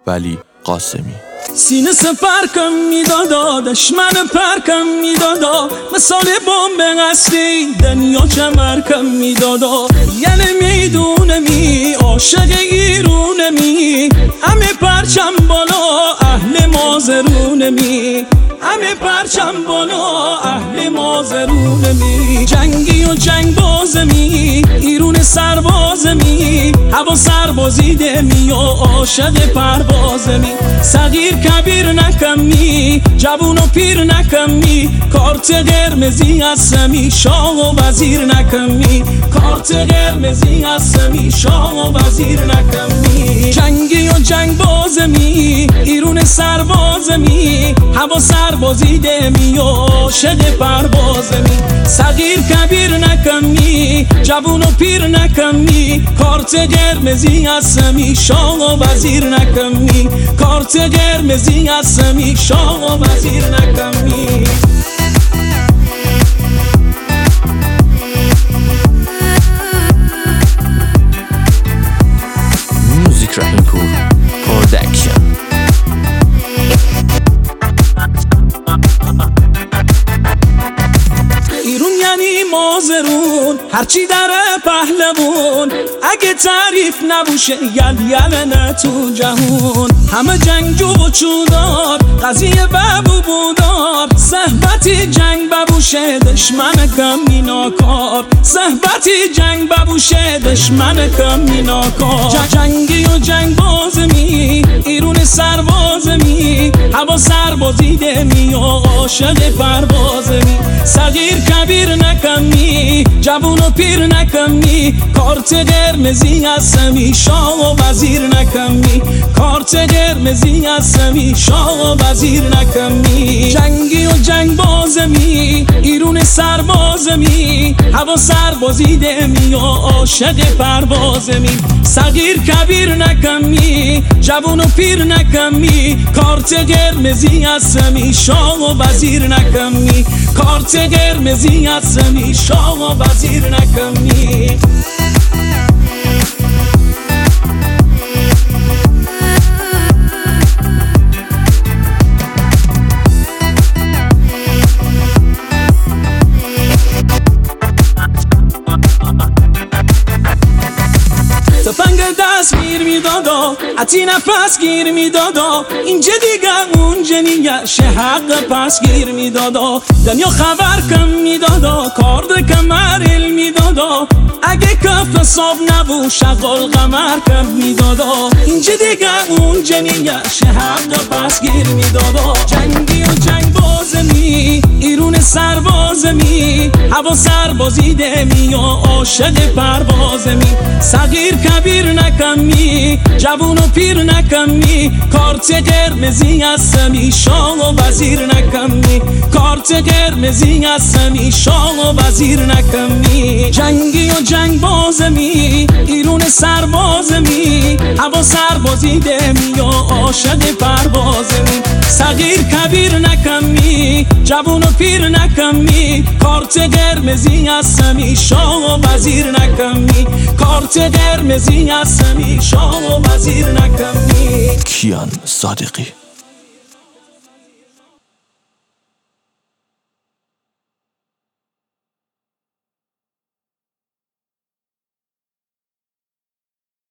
ولی قاسمی. سینه سپرکم میدادا، دشمن پرکم میدادا، مثال بمب قصری دنیا کمرکم میدادا. یعنی میدونمی عاشق ایرونمی، همه پرچم بالا اهل مازرونمی، همه پرچم بالا اهل مازرونمی. جنگی و جنگ بازمی، ایرون سربازمی، هوا سربازیده می و عاشق پروازمی. صغیر کبیر نکمی، جوون و پیر نکمی، کارت قرمزی هستمی، شاه و وزیر نکمی، کارت قرمزی هستمی، شاه و وزیر نکمی. جنگی و جنگ بازمی، ایرون سربازمی، هوا سربازیده می و عاشق پروازمی. صغیر کبیر نکمی، جوون و پیر نکمی، کارت قرمزی هستمی، شاه و وزیر نکمی، کارت قرمزی هستمی، شاه و وزیر نکمی. موزیک رحیمپور پرودکشن. ایرون یعنی مازرون، هرچی داره پهلوون، اگه تعریف نبوشه یل تو جهون. همه جنگجو و چودار، قضیه ببو بودار، صحبتی جنگ ببوشه دشمن کمی ناکار، صحبتی جنگ ببوشه دشمن کمی ناکار. جنگی و جنگ بازمی، ایرون سربازمی، هوا سربازیده می و عاشق پروازمی. صغیر کبیر نکمی، جوون و پیر نکمی، کارت قرمزی هستمی، شاه و وزیر نکمی، کارت قرمزی هستمی، شاه و وزیر نکمی. جنگی و جنگ بازمی، ایرون سربازمی، هوا سربازیده می و عاشق پروازمی. صغیر کبیر نکمی، جوون و پیر نکمی، کارت قرمزی هستمی، شاه و وزیر نکمی، کارت قرمزی هستمی، شاه و وزیر نکمی. تفنگ دست گیر میدادا، عطی نفس گیر میدادا، اینجا دیگه اونجا نیگه حق پس گیر میدادا. دنیا خبر کم میدادا، کارد کمر علم میدادا، اگه کف حساب نبود شغل قمر کم میدادا. اینجا دیگه اونجا نیگه حق پس گیر میدادا. جنگی و جنگ بازمی، ایرون سربازمی، هوا سربازیده می و عاشق پروازمی. صغیر کبیر نکمی، جوون و پیر نکمی، کارت قرمزی هستمی، شاه و وزیر نکمی، کارت قرمزی هستمی، شاه و وزیر نکمی. جنگی و جنگ بازمی، ایرون سربازمی، هوا سربازیده می و عاشق پروازمی. صغیر کبیر نکمی، جوون و پیر نکمی، کارت قرمزی هستمی، شاه و وزیر نکمی، کارت قرمزی هستمی، شاه و وزیر نکمی. کیان صادقی.